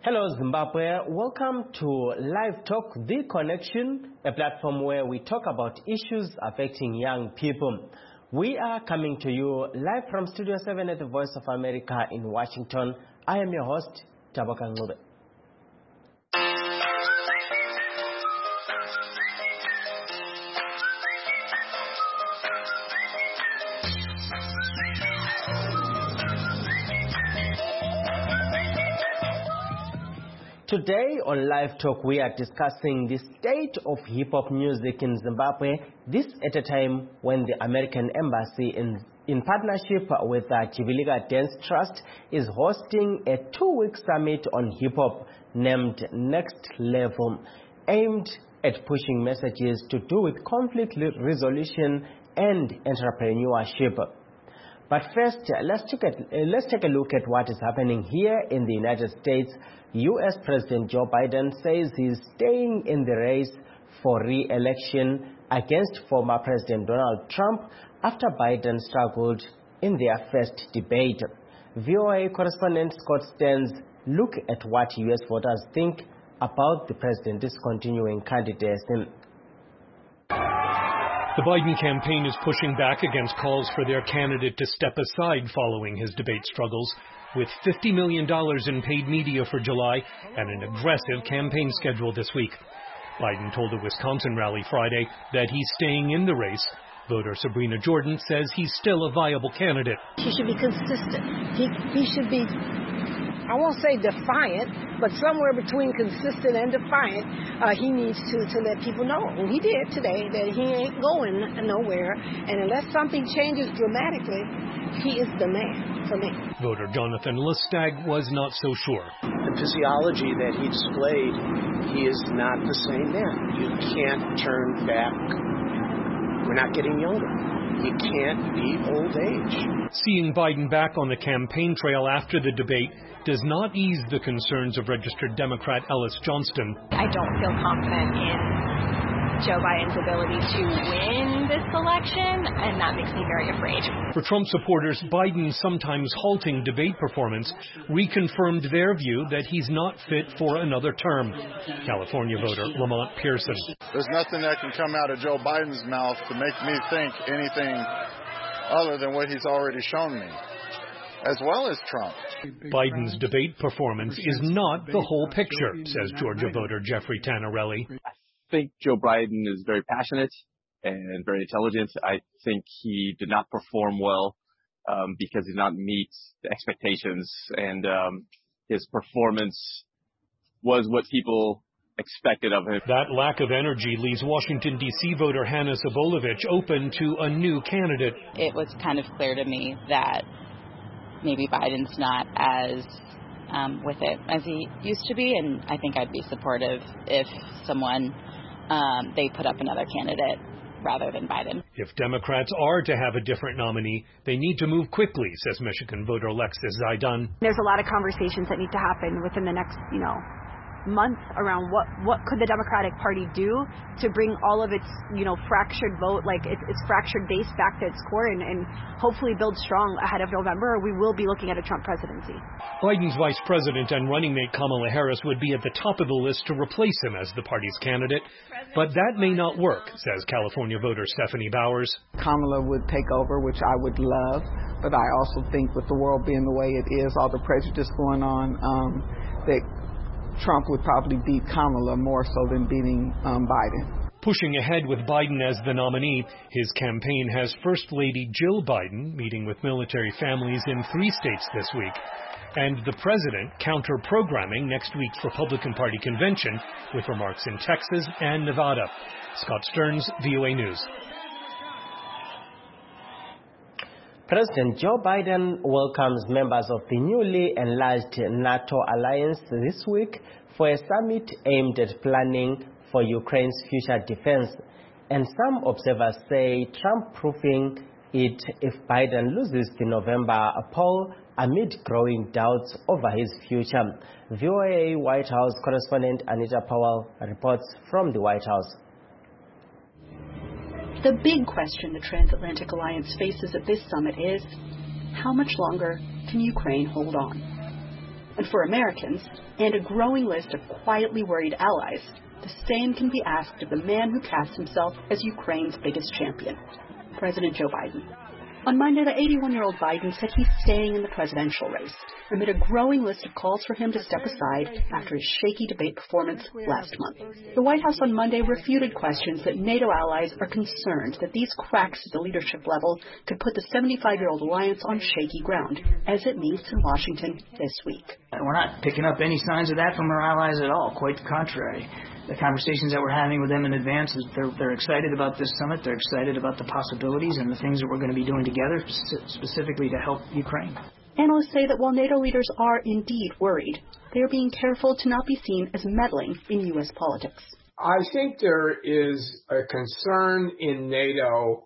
Hello Zimbabwe, welcome to Live Talk, The Connection, a platform where we talk about issues affecting young people. We are coming to you live from Studio 7 at the Voice of America in Washington. I am your host, Taboka Ngube. Today on Live Talk, we are discussing the state of hip-hop music in Zimbabwe, this at a time when the American Embassy in partnership with the Chivilika Dance Trust is hosting a 2-week summit on hip-hop named Next Level, aimed at pushing messages to do with conflict resolution and entrepreneurship. But first, let's take a look at what is happening here in the United States. U.S. President Joe Biden says he's staying in the race for re-election against former President Donald Trump after Biden struggled in their first debate. VOA correspondent Scott Stearns look at what U.S. voters think about the president's continuing candidacy. The Biden campaign is pushing back against calls for their candidate to step aside following his debate struggles, with $50 million in paid media for July and an aggressive campaign schedule this week. Biden told a Wisconsin rally Friday that he's staying in the race. Voter Sabrina Jordan says he's still a viable candidate. He should be consistent. He should be, I won't say defiant, but somewhere between consistent and defiant. He needs to let people know, and he did today, that he ain't going nowhere. And unless something changes dramatically, he is the man for me. Voter Jonathan Listag was not so sure. The physiology that he displayed, he is not the same man. You can't turn back. We're not getting younger. You can't beat old age. Seeing Biden back on the campaign trail after the debate does not ease the concerns of registered Democrat Ellis Johnston. I don't feel confident in Joe Biden's ability to win this election, and that makes me very afraid. For Trump supporters, Biden's sometimes halting debate performance reconfirmed their view that he's not fit for another term. California voter Lamont Pearson. There's nothing that can come out of Joe Biden's mouth to make me think anything other than what he's already shown me, as well as Trump. Biden's debate performance is not the whole picture, says Georgia voter Jeffrey Tannarelli. I think Joe Biden is very passionate and very intelligent. I think he did not perform well because he did not meet the expectations, and his performance was what people expected of him. That lack of energy leaves Washington, D.C. voter Hannah Sabolovich open to a new candidate. It was kind of clear to me that maybe Biden's not as with it as he used to be, and I think I'd be supportive if they put up another candidate rather than Biden. If Democrats are to have a different nominee, they need to move quickly, says Michigan voter Alexis Zaidan. There's a lot of conversations that need to happen within the next, months around what could the Democratic Party do to bring all of its, fractured vote, like its fractured base back to its core and hopefully build strong ahead of November, or we will be looking at a Trump presidency. Biden's vice president and running mate Kamala Harris would be at the top of the list to replace him as the party's candidate, but that may not work, says California voter Stephanie Bowers. Kamala would take over, which I would love, but I also think with the world being the way it is, all the prejudice going on, that Trump would probably beat Kamala more so than beating Biden. Pushing ahead with Biden as the nominee, his campaign has First Lady Jill Biden meeting with military families in 3 states this week, and the president counter-programming next week's Republican Party convention with remarks in Texas and Nevada. Scott Stearns, VOA News. President Joe Biden welcomes members of the newly enlarged NATO alliance this week for a summit aimed at planning for Ukraine's future defense. And some observers say Trump proving it if Biden loses the November poll amid growing doubts over his future. VOA White House correspondent Anita Powell reports from the White House. The big question the transatlantic alliance faces at this summit is, how much longer can Ukraine hold on? And for Americans, and a growing list of quietly worried allies, the same can be asked of the man who casts himself as Ukraine's biggest champion, President Joe Biden. On Monday, the 81-year-old Biden said he's staying in the presidential race amid a growing list of calls for him to step aside after his shaky debate performance last month. The White House on Monday refuted questions that NATO allies are concerned that these cracks at the leadership level could put the 75-year-old alliance on shaky ground as it meets in Washington this week. We're not picking up any signs of that from our allies at all, quite the contrary. The conversations that we're having with them in advance, they're excited about this summit. They're excited about the possibilities and the things that we're going to be doing together, specifically to help Ukraine. Analysts say that while NATO leaders are indeed worried, they are being careful to not be seen as meddling in U.S. politics. I think there is a concern in NATO.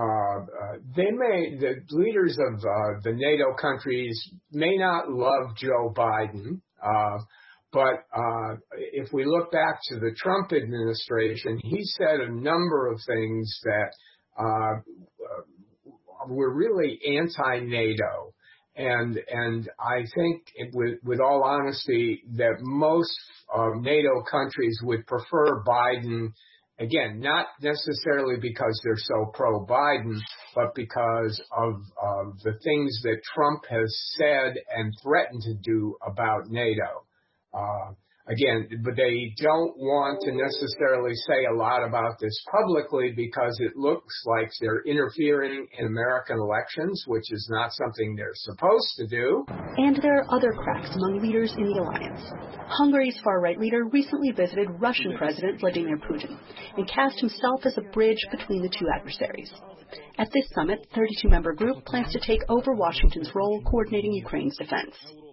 The leaders of the NATO countries may not love Joe Biden. But if we look back to the Trump administration, he said a number of things that were really anti-NATO. And I think, with all honesty, that most NATO countries would prefer Biden, again, not necessarily because they're so pro-Biden, but because of the things that Trump has said and threatened to do about NATO. But they don't want to necessarily say a lot about this publicly because it looks like they're interfering in American elections, which is not something they're supposed to do. And there are other cracks among leaders in the alliance. Hungary's far-right leader recently visited Russian President Vladimir Putin and cast himself as a bridge between the two adversaries. At this summit, the 32-member group plans to take over Washington's role coordinating Ukraine's defense.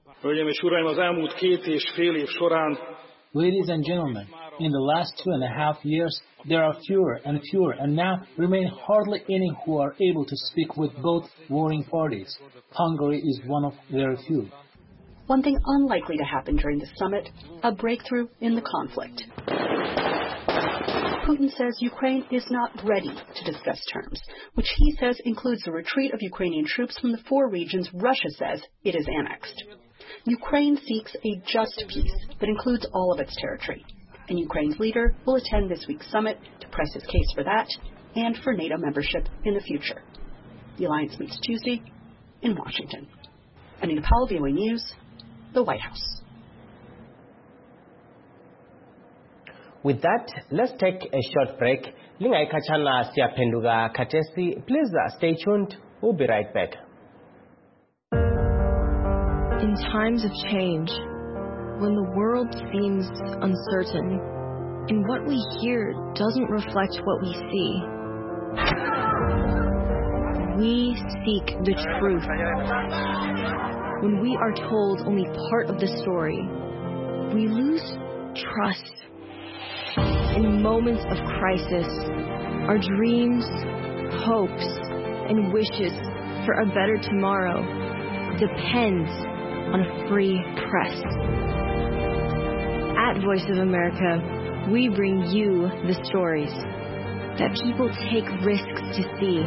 Ladies and gentlemen, in the last 2.5 years, there are fewer and now remain hardly any who are able to speak with both warring parties. Hungary is one of very few. One thing unlikely to happen during the summit, a breakthrough in the conflict. Putin says Ukraine is not ready to discuss terms, which he says includes the retreat of Ukrainian troops from the 4 regions Russia says it is annexed. Ukraine seeks a just peace that includes all of its territory, and Ukraine's leader will attend this week's summit to press his case for that and for NATO membership in the future. The alliance meets Tuesday in Washington. Anita Powell, VOA News, the White House. With that, let's take a short break. Lingai Kachana Siapenduga Katesi, please stay tuned. We'll be right back. In times of change, when the world seems uncertain, and what we hear doesn't reflect what we see, we seek the truth. When we are told only part of the story, we lose trust. In moments of crisis, our dreams, hopes, and wishes for a better tomorrow depends on a free press. At Voice of America, we bring you the stories that people take risks to see.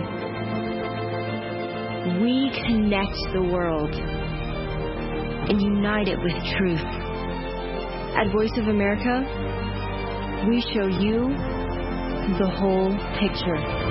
We connect the world and unite it with truth. At Voice of America, we show you the whole picture.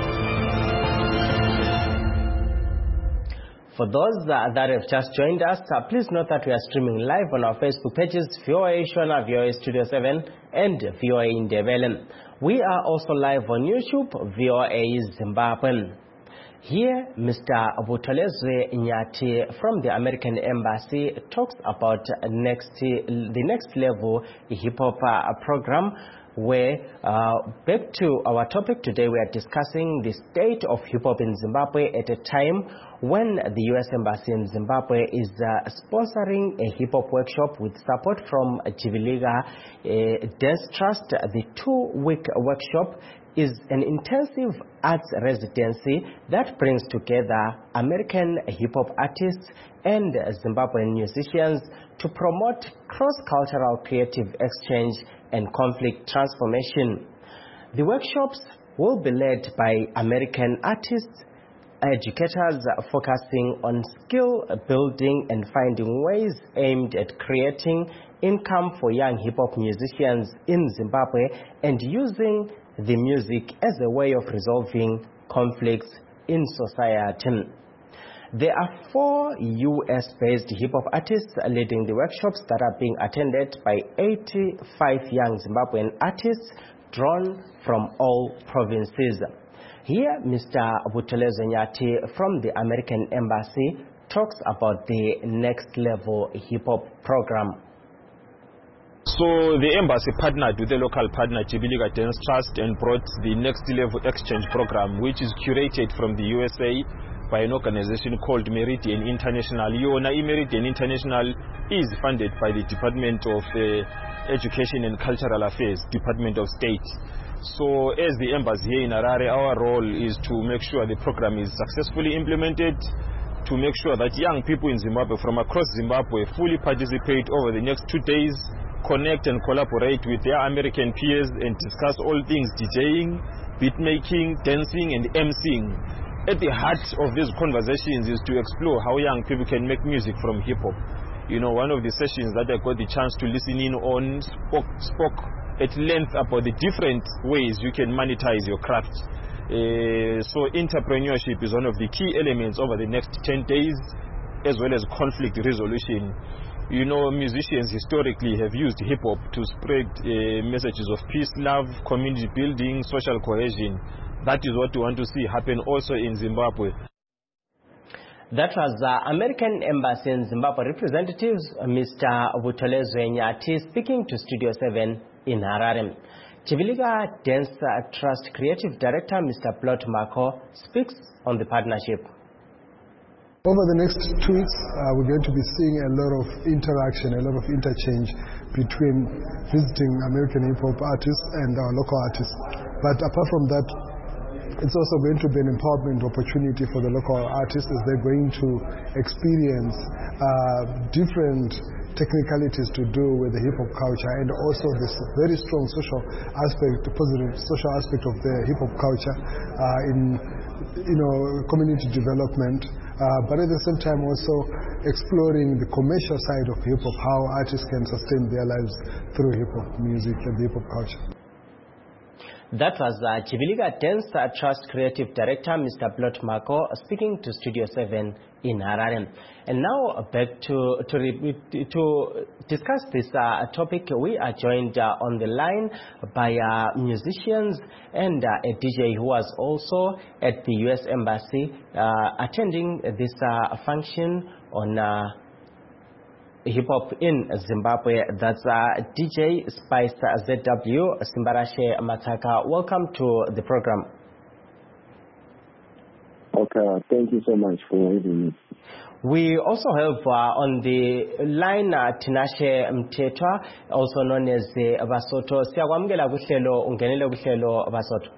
For those that have just joined us, please note that we are streaming live on our Facebook pages, VOA Shona, VOA Studio 7, and VOA Indebele. We are also live on YouTube, VOA Zimbabwe. Here, Mr. Butolezwe Nyati from the American Embassy talks about the next level hip-hop program, where back to our topic today, we are discussing the state of hip-hop in Zimbabwe at a time when the U.S. Embassy in Zimbabwe is sponsoring a hip-hop workshop with support from Jiviliga Dance Trust. The 2-week workshop is an intensive arts residency that brings together American hip-hop artists and Zimbabwean musicians to promote cross-cultural creative exchange and conflict transformation. The workshops will be led by American artists educators focusing on skill building and finding ways aimed at creating income for young hip-hop musicians in Zimbabwe and using the music as a way of resolving conflicts in society. There are 4 US-based hip-hop artists leading the workshops that are being attended by 85 young Zimbabwean artists drawn from all provinces. Here, Mr. Buthelezwe Nyati from the American Embassy talks about the Next Level Hip-Hop program. So the embassy partnered with a local partner, Chibilika Dance Trust, and brought the Next Level Exchange program, which is curated from the USA by an organization called Meridian International. Meridian International is funded by the Department of Education and Cultural Affairs, Department of State. So as the embassy here in Harare, our role is to make sure the program is successfully implemented, to make sure that young people in Zimbabwe from across Zimbabwe fully participate over the next 2 days, connect and collaborate with their American peers and discuss all things DJing, beat making, dancing and emceeing. At the heart of these conversations is to explore how young people can make music from hip-hop. One of the sessions that I got the chance to listen in on spoke at length about the different ways you can monetize your craft. So entrepreneurship is one of the key elements over the next 10 days, as well as conflict resolution. Musicians historically have used hip-hop to spread messages of peace, love, community building, social cohesion. That is what we want to see happen also in Zimbabwe. That was American Embassy in Zimbabwe representatives, Mr. Buthelezwe Nyati, speaking to Studio 7 in Harare. Chibilika Dance Trust Creative Director, Mr. Plot Marco, speaks on the partnership. Over the next 2 weeks, we're going to be seeing a lot of interaction, a lot of interchange between visiting American hip-hop artists and our local artists. But apart from that, it's also going to be an empowerment opportunity for the local artists as they're going to experience different technicalities to do with the hip-hop culture and also this very strong social aspect, the positive social aspect of the hip-hop culture in community development. But at the same time also exploring the commercial side of hip-hop, how artists can sustain their lives through hip-hop music and the hip-hop culture. That was Chibilika Dance Trust Creative Director, Mr. Plot Marco, speaking to Studio 7 in Harare. And now back to discuss this topic, we are joined on the line by musicians and a DJ who was also at the US Embassy attending this function on hip-hop in Zimbabwe. That's DJ Spice ZW, Simbarashe Mataka. Welcome to the program. Okay, thank you so much for having me. We also have on the line Tinashe Mtetwa, also known as Basoto. Siyakwamukela kuhlelo, ungenele kuhlelo Basoto.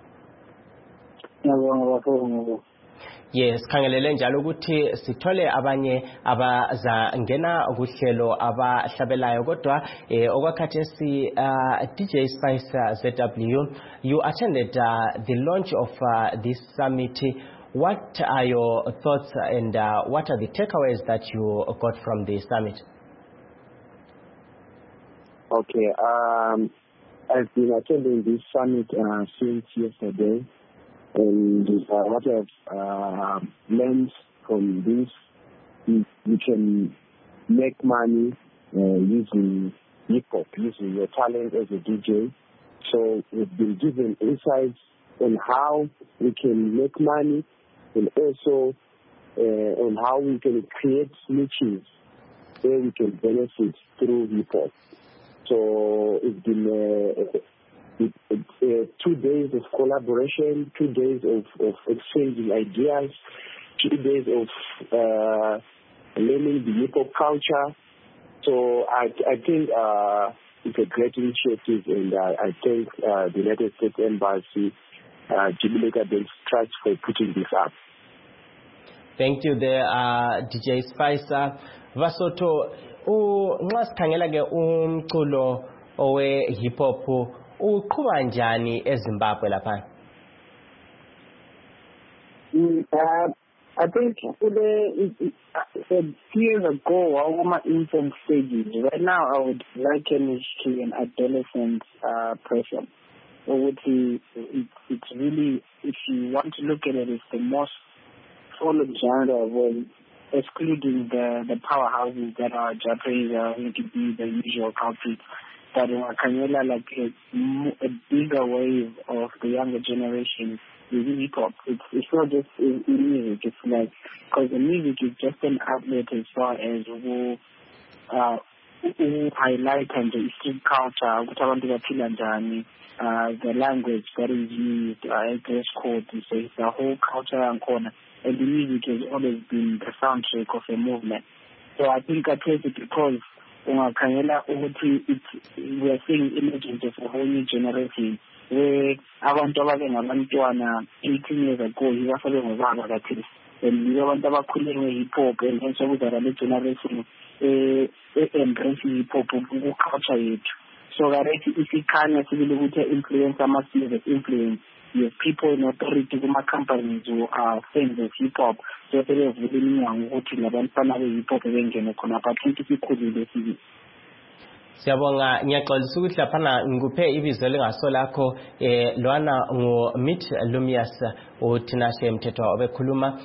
Yes, khangelele njalo ukuthi sithole abanye abazangena kuhlelo abahlabelayo kodwa okwakhathesi DJ Spice ZW, you attended the launch of this summit. What are your thoughts and what are the takeaways that you got from the summit? Okay, I've been attending this summit since yesterday. And what I've learned from this, you can make money using hip-hop, using your talent as a DJ. So we've been given insights on how we can make money and also on how we can create niches where we can benefit through hip-hop. So it's been 2 days of collaboration, 2 days of exchanging ideas, 2 days of learning the hip-hop culture. So I think it's a great initiative, and I thank the United States Embassy, Chibilika Dance Trust, for putting this up. Thank you there, DJ Spice. Vasoto, nxa sikhangela ke umculo owe hip hop uqhuba njani eZimbabwe lapha? I think years ago, our infant stages. Right now, I would liken it to an adolescent person. It's really, if you want to look at it, it's the most followed genre, excluding the powerhouses that are Japanese are going to be the usual culprits. But Kanyela, like a bigger wave of the younger generation with hip hop. It's not just in music. It's like, because the music is just an outlet as far as who highlight and the street culture, the language that is used, dress code, so it's the whole culture and corner. And the music has always been the soundtrack of a movement. So I think I place it because we are seeing images of a whole new generation where abantu abangabantwana 18 years ago yibafabe ngobaba kathesi and abantu abakhule nge-hip hop and then sokuzala le generation embrace hip hop ku-culture yethu. So karethi isikhanya sibili ukuthi influence ama-serious influence yes, people in authority kuma-companies who are fans of hip hop so sebevula iminyango ukuthi labantwana be-hip hop bengene khonapha thinki sikhulile sibili. Siyabonga, ngiyaxolisa ukuthi laphana ngikuphe ibizo lengaso lakho lwana ngo-Meet Lumias uThinashe Mthethwa obekhuluma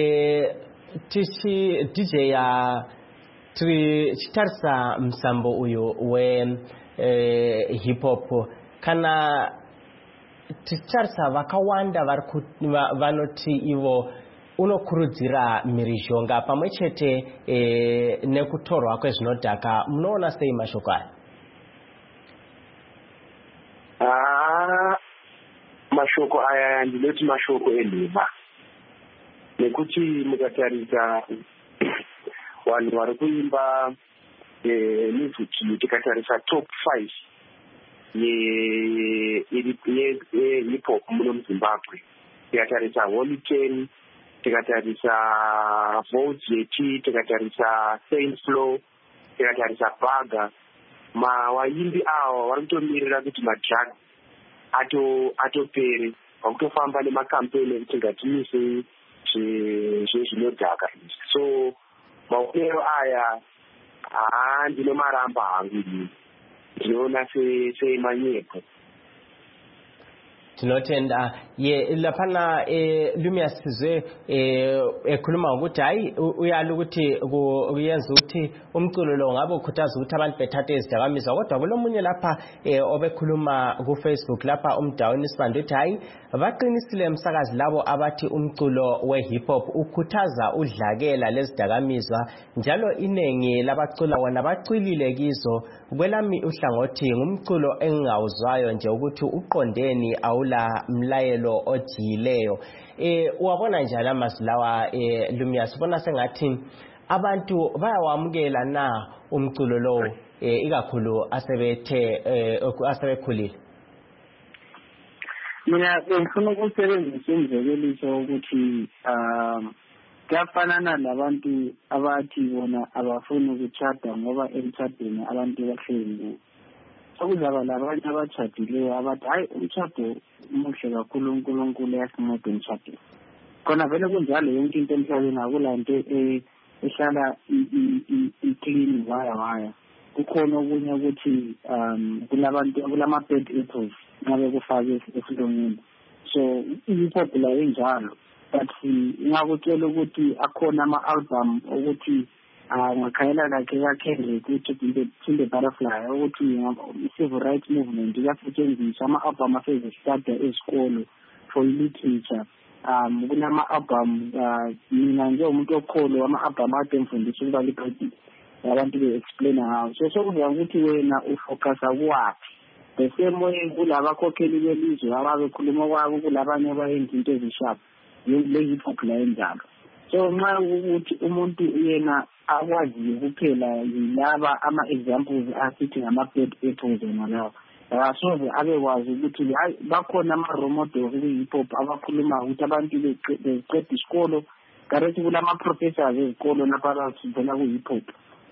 tishi DJ ya Chitarsa Msambo uyo we hip hop kana Chitarsa vakawanda vanoti ivo unokurudzira mirizhonga pamwechete nekutorwa kwezvinodhaka munoona sei mashoko aya? Mashoko aya ndinoti mashoko enhema nekuti mukatarisa vanhu vari kuimba muziki tikatarisa top 5 ye hip hop muno muZimbabwe tikatarisa Holy Ten, tikatarisa Votes Yeti, tikatarisa Saint Flow, tikatarisa Baga, vaimbi ava vari kutomirira kuti madrug atopere vakutofamba nemakampeni ekuti ngatimise zvezvinodhaka izvi. So maonero aya ndinomaramba hangu ndinoona semanyepo. Tinotenda lapana Lumias sizwe ekhuluma ukuthi hayi uyala ukuthi kuyenza ukuthi umculo lo ngabe ukhuthaza ukuthi abantu bethathe izidakamizwa kodwa kulomunye lapha obekhuluma ku Facebook lapha umdawini Sibande uthi hayi baqinisile emsakazi labo abathi umculo we hip hop ukhuthaza udlakela lezidakamizwa njalo inengi labacula wona bacilile kizo. Kwelami uhlangothi ngumculo engawuzwayo nje ukuthi uqondeni awula mlayelo ojileyo. Uwabona njalo amazwi lawa Lumias, ubona sengathi abantu bayawamukela na umculo lo ikakhulu asebekhulile? Mina ngifuna ukusebenzisa umzekeliso ukuthi kuyafanana labantu abathi bona abafuni ukutshada ngoba emtshadweni abantu bahleli. Sokuzaba labanye abatshadileyo abathi hayi umtshado umuhle kakhulu uNkulunkulu yasinceda umtshado. Khona vele kunjalo yonke into emhlabeni akulanto ehlala i-clean waya. Kukhona okunye ukuthi kulabantu kulama-bad apples ngabe kufake esilungwini. So i-hip-hop la enjalo. But ngakutshela ukuthi akhona ama-album ukuthi ngakhayela lakhe kaKendrick ukuthi Thinde Butterfly ukuthi civil rights movement iyasetshenziswa ama-album asezistada ezikolo for literature. Kunama-album mina njengomuntu okholwa ama-album ade mfundisa ukuba libhayibheli abantu be-explaina ngawo. So sokuvuka ukuthi wena ufocusa kuwaphi. The same way kulabakhokheli belizwe ababekhuluma kwabo kulabanye abayenza into ezishapha le hip hop la enjalo. So nxa ukuthi umuntu yena akwazi kuphela yilaba ama-examples asithi ngama-bad apples ngalawo akasoze abekwazi ukuthi hayi bakhona ama-role models kwi-hip hop abakhuluma ukuthi abantu beqeda isikolo karethi kulama-professors ezikolo lapha abasivela ku-hip hop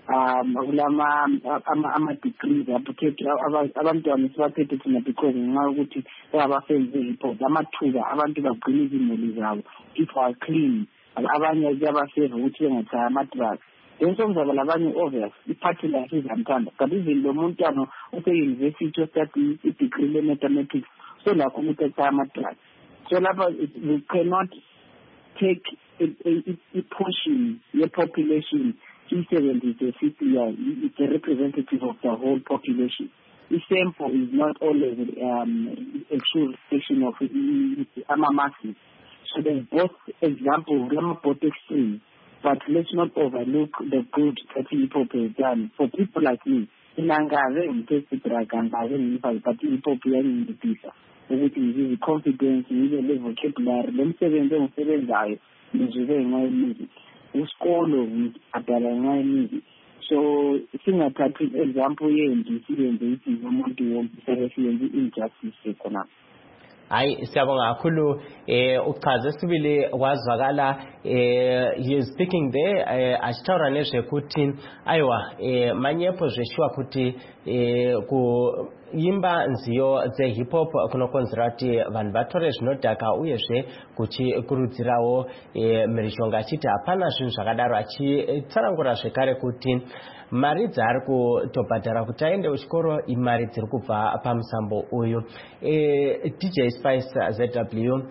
ama-degrees abantwana sebaphethe thina because ngenxa yokuthi bayabafenzi hip hop amathuba abantu bagcina izimuli zabo people are clean abanye kuyabaseva ukuthi bengatshaya ama-drugs then sokuzaba labanye obvious iphathi lakhe izamthanda but even lo muntwana use-university ostudy i-degree le-mathematics so lakho ukuthi echaya ama-drugs so lapha we cannot take a portion ye-population E70 is it's a representative of the whole population. The sample is not always a true reflection of masses. So there's both examples, both extremes. But let's not overlook the good that hip hop has done for people like me. In Angare, we take the drag and but hip hop in the pizza. Which is confidence, you need a vocabulary, then seven guys, music. Uskolo adala ngani so singathatha example yeNDC yenze umuntu womsebenzi injustice khona. Hayi siyabonga kakhulu uchaze sibili kwazwakala he is speaking there ashitara nezve kuti aiwa manye pozveshiwa kuti ku imba nziyo dze hip hop kunokonzera kuti vanhu vatore zvinodhaka uyezve kuchikurudzirawo mhirizhonga achiti hapana zvinhu zvakadaro achitsanangura zvekare kuti mari dzari kutobhadhara kuti aende kuchikoro imari dziri kubva pamusambo uyu. DJ Spice ZW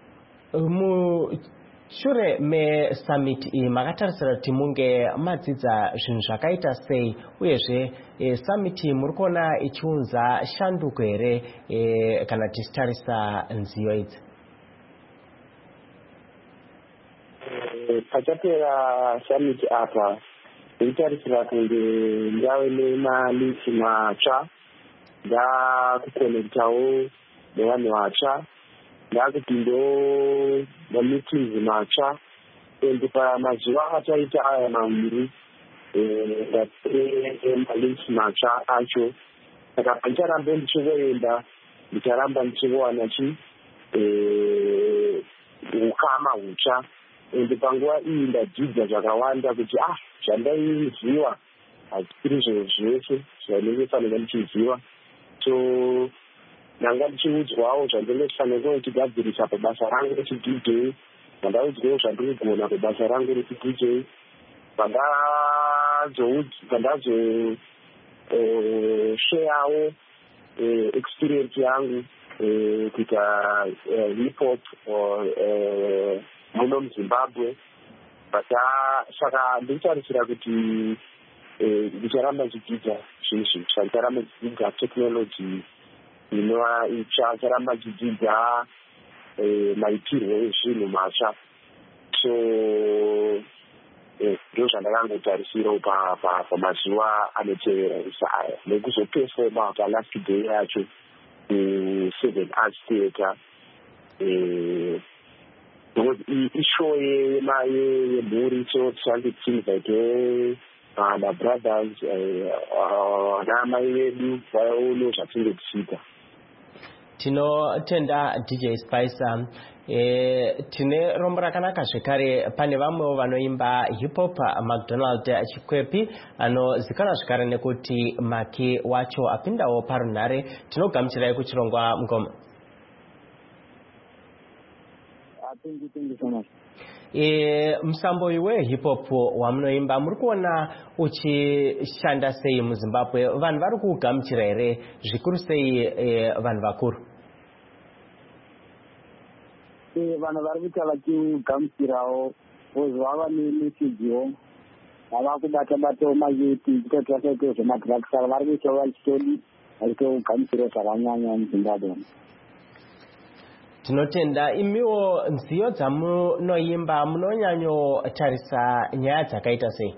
mushure mesummit iyi makatarisira kuti munge madzidza zvinhu zvakaita sei uyezve summit iyi muri kuona ichiunza shanduko here kana tichitarisa nziyo idzi? Pachapera summit apa nditarisira kunge ndave nemalisi matsva ndakukonektawo nevanhu vatsva ndakupindawo mameetings matsva ende pamazuva ataita aya maviri ndamalisi matsva acho saka pandicharambe ndichivoenda ndicharamba ndichivowana ukama hutsva ende panguva iyi ndadzidza zvakawanda kuti zvandaiziva hazvisiri zvinhu zvese zvainenge fanira ndichiziva so ndanga ndichiudzwawo zvandingefanira kutigadzirisa pabasa rangu rechidj vandaudzwawo zvandinogona pabasa rangu rechidj vandazosheyawo experience yangu kuita hip hop muno muZimbabwe saka nditarisira kuti ndicharamba ndichidzidza zvinhu zvitsva ndicharamba ndichidzidza technology inova itsva ndicharamba ndichidzidza maitirwo ezvinhu matsva so ndo zvandakangotarisirawo pamazuva anotevera aya nekuzopefoma palast day yacho ku7 Arts Theatre ishow yemhuri so tichangetiinvite mabrothers namai vedu vaono zvatinge tichiita. Tinotenda DJ Spicer. Tine rombo rakanaka zvekare pane vamwewo vanoimba hip hop McDonald Chikwepi anozikanwa zvekare nekuti Maki wacho apindawo parunhare. Tinogamuchirai kuchirongwa ngoma. Thank you so much. Musambo iwe hip hop wamunoimba muri kuona uchishanda sei muZimbabwe? Vanhu vari kugamuchira here zvikuru sei vanhu vakuru? Vanhu vari kuita vachigamuchirawo vozvava nemesejiwo vava kubata-batawo mayuti zvitotaitawo zvemadrugs saka vari kuitawo vachitogamuchirawo zvakanyanya muZimbabwe. Tinotenda imiwo nziyo dzamunoimba munonyanyotarisa nyaya dzakaita sei?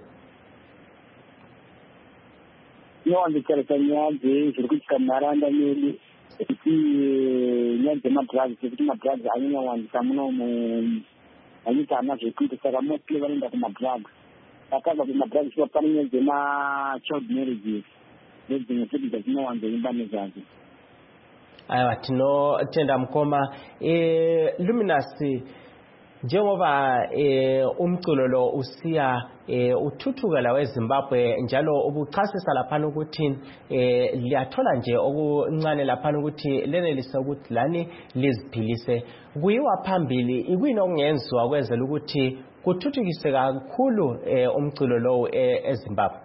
Ndinowanzotarisa nyaya zviri kuitika munharaunda medu kuti nyaya dzemadrugs kuti madrugs anyanyawandisa muno munyika hamuna zvekuita saka mostly vanoenda kumadrugs akabva kumadrugs ipa pane nyaya dzemachild marriages nedzimwe futi dzatinowanzoimba nezvadzo. Aiwa, tinotenda mukoma. Luminous, njengoba umculo lo usiya uthuthuka la eZimbabwe njalo ubuchasisa lapha ukuthi liyathola nje okuncane lapha ukuthi lenelise ukuthi lani liziphilise kuyiwa phambili ikwini okungenziwa kwenzela ukuthi kuthuthukise kakhulu umculo lo eZimbabwe.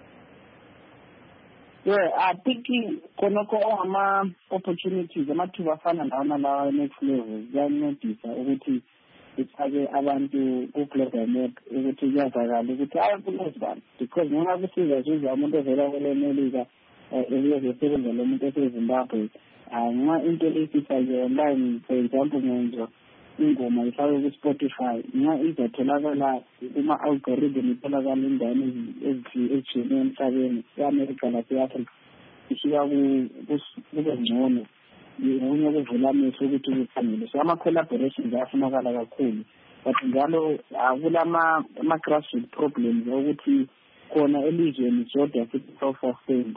Yeah, I think konoko opportunities amathuba afana lawa next level kuyancedisa ukuthi ifake abantu ku-global map ukuthi kuyazakala ukuthi kulezibani because noma kusiza siza umuntu ovela kwelemelika esebenza lo muntu esezimbabwe nxa into leyisifake online for example ngenzo ingoma ifake ku-Spotify nxa izatholakala kuma-algorithm itholakala indaweni ezitshiyeneyo emhlabeni e-America lase-Africa ifika kube ngcono okunye okuvula amehlo ukuthi kukhangele so ama-collaborations ayafunakala kakhulu but njalo kulama-grassroot problems ukuthi khona elizweni jodwa sithi self-sustained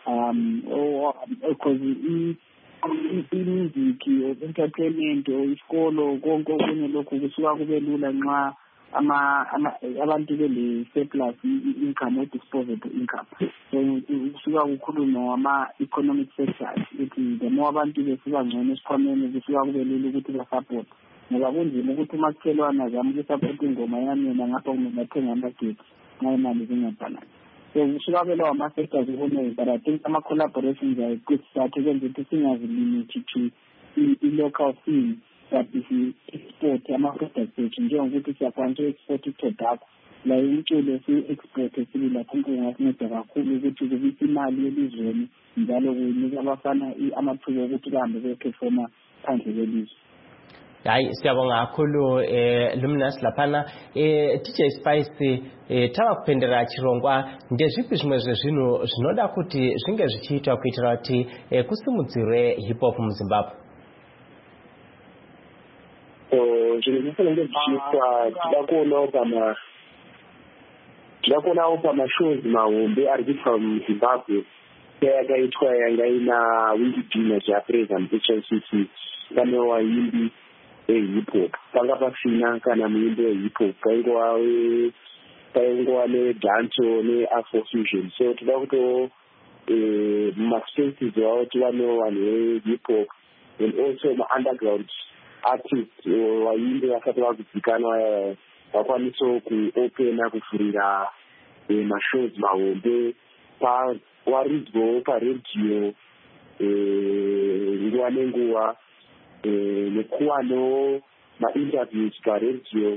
because i-music, entertainment, isikolo konke okunye lokhu kusuka kube lula nxa abantu bele-surplus income or disposable income so kusuka kukhulunywa ngama-economic sectors ukuthi the more abantu besuka ngcono esikhwameni kusuka kube lula ukuthi basupport ngoba kunzima ukuthi uma kuthelwana zama ukusupport ingoma yami yena ngapha kungathenga amagetsi nxa imali zingabhalansi so kusuka kube lawo ama-sectors okuningi but I think ama-collaborations are good start ukwenza ukuthi singazilimiti to i-local scene but if export ama-products ethu njengokuthi siyakwanisa u-export i-tobacco la umculo si-export sibi lapho kungasinceda kakhulu ukuthi kubise imali elizweni njalo kunika abafana amathuba ukuthi bahambe beperforma phandle kwelizwe. Hayi siyabonga kakhulu Luminous laphana DJ Spice tava kupendera chirongwa ndezvipi zvimwe zvezvinhu zvinoda kuti zvinge zvichiitwa kuitira kuti kusimudzire hip hop muZimbabwe. Zvinhu zvinenge zvichiitwa tida kuonawo pamashows mahombe ari kuitwa muZimbabwe yakaitwa yanga ina Windy Dina zvapreza muHCC panewo vaimbi hip hop panga pasina kana muimbi wehip hop paingova nedanto neafrofusion so tida kuto mumaspaces wavo tivanewo vanhu vehip hop and also ma-underground artists vaimbi vasati vakudzikanwa vakwanisawo kuopena kuvhurira mashows mahombe waridzwawo paredhiyo nguva nenguva nekuwano ma-interviews paredhiyo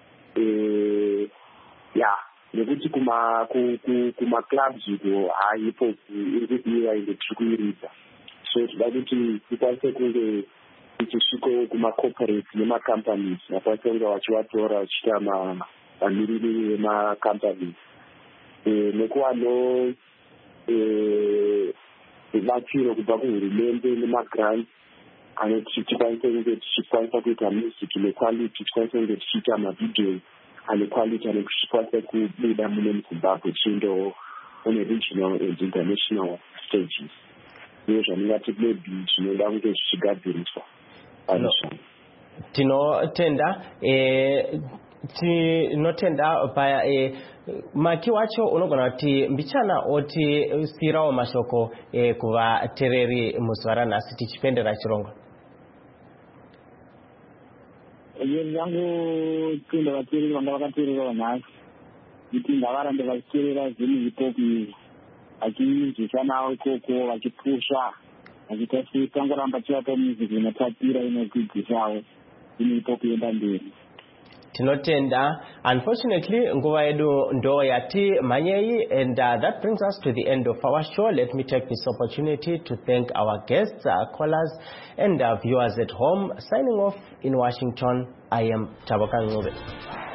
nekuti kuma-clubs uko hip hop iri kudiwa ende tiri kuiridza so tida kuti tikwanise kunge tichisvikawo kuma-corporates nema-companies vakwanise kunge vachivatora vachiita vamiriri vema-companies nekuwano batsiro kubva kuhurumende nemagrants anoti tikwanise kunge tichikwanisa kuita music nequality tikwanise kunge tichiita mavideo ane quality anekukwanisa kubuda mune muZimbabwe tichiendawo one regional and international stages iyo zvandingati maybe zvinoda kunge zvichigadziriswa tinotenda paya maki wacho unogona kuti mbichana oti sirawo mashoko kuvatereri muzuva ranhasi tichipendera chirongo. Yangu tunda vatereri vanga vakateerera nhasi kuti ngavarambe vachiteerera zvinhu hip hop vachizvisa nawo ikoko vachipusha vachiita sei tangoramba tivapa music inotapira inodzidzisawo zvinhu hip hop yenda mberi. Tinotenda. Unfortunately, nguva yedu ndo yati manyei, and that brings us to the end of our show. Let me take this opportunity to thank our guests, callers, and viewers at home. Signing off in Washington, I am Taboka Ngube.